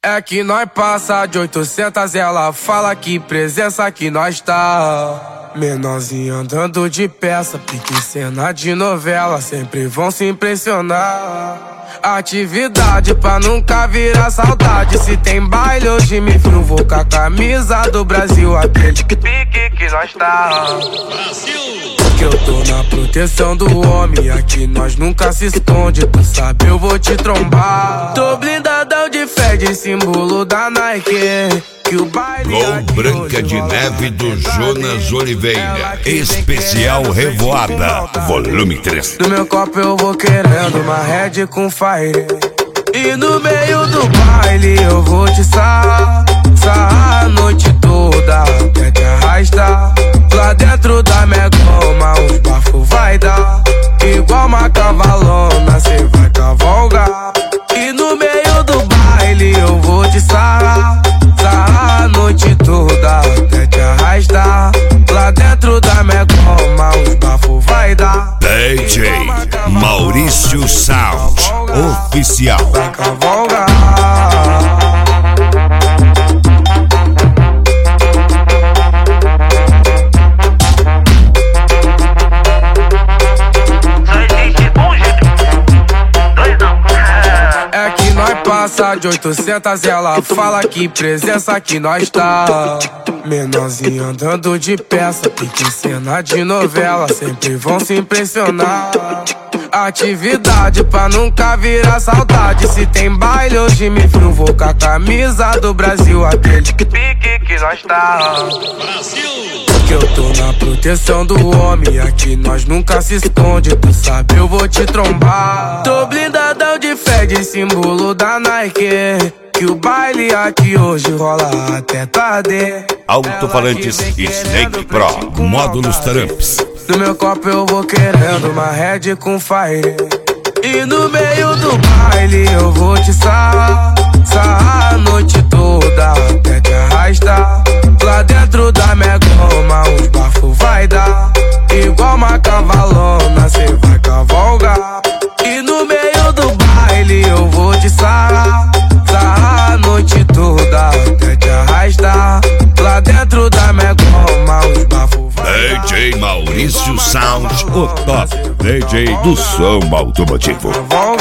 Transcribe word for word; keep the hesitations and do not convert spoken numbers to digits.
É que nós passa de oitocentas, ela fala que presença que nós tá. Menorzinho andando de peça, pique cena de novela, sempre vão se impressionar. Atividade pra nunca virar saudade. Se tem baile hoje me frio, vou com a camisa do Brasil, aquele pique que nós tá. Brasil! Que eu tô na proteção do homem, aqui nós nunca se esconde. Tu sabe eu vou te trombar. Tô blindadão de Fed, símbolo da Nike. Que o baile Gol Branca de Neve do Jonas Oliveira, especial Revoada, volume três. Do meu copo eu vou querendo uma Red com Fire. E no meio do baile eu vou te sarrar, sarrar a noite toda até te arrastar. Lá dentro da megoma os bafos vai dar. Igual uma cavalona cê vai cavalgar. E no meio do baile eu vou te sarrar, sarrar a noite toda até te arrastar. Lá dentro da megoma os bafos vai dar. D J Maurício Sound Oficial. Vai cavalgar. É que nós passa de oitocentas, ela fala que presença que nós tá. Menorzinho andando de peça, pique cena de novela, sempre vão se impressionar. Atividade pra nunca virar saudade. Se tem baile hoje me frio, vou com a camisa do Brasil, aquele pique que nós tá. Brasil! Que eu tô na proteção do homem, aqui nós nunca se esconde. Tu sabe eu vou te trombar. Tô blindadão de Fed, símbolo da Nike. Que o baile aqui hoje rola até tarde. Alto-falantes Snake Pro, módulos Tramps. Do meu copo eu vou querendo uma Red com Fire. E no meio do baile eu vou te sarrar, sarrar a noite toda até te arrastar. Lá dentro da megoma os bafos vai dar. Igual uma cavalona cê vai cavalgar. E no meio do baile eu vou te sarrar, sarrar a noite toda até te arrastar. Lá dentro da megoma os bafos vai dar. D J Maurício Sound, o top D J do som automotivo.